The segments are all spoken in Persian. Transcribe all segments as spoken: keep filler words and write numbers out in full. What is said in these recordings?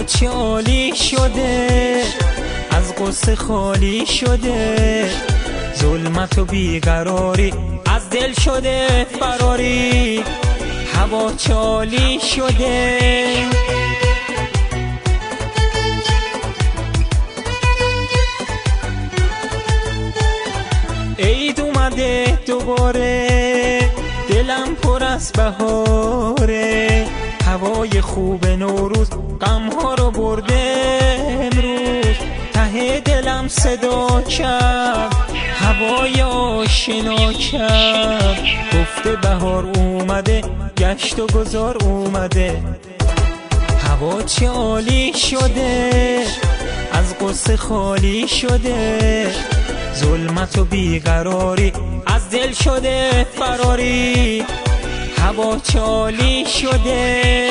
چه عالی شده، از قصه خالی شده، ظلمت و بیقراری از دل شده فراری. هوا چه عالی شده، عید اومده دوباره، دلم پر از بهاره، هوای خوب نوروز غمها رو برده امروز. ته دلم صدا کرد، هوای آشنا کرد، گفته بهار اومده، گشت و گذار اومده. هوا چه عالی شده، از قصه خالی شده، ظلمت و بیقراری از دل شده فراری. هوا چه عالی شده،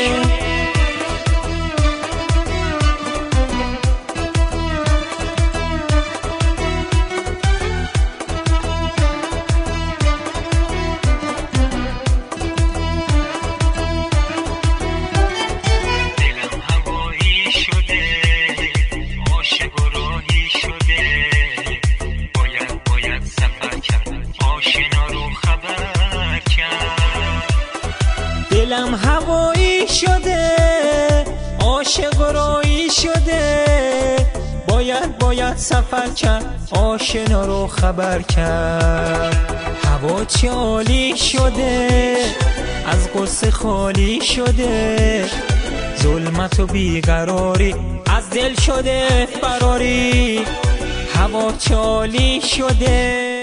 دلم هوایی شده، عاشق و راهی شده، باید باید سفر کرد، آشنا رو خبر کرد. هوا چه عالی شده، از قصه خالی شده، ظلمت و بیقراری از دل شده فراری. هوا چه عالی شده.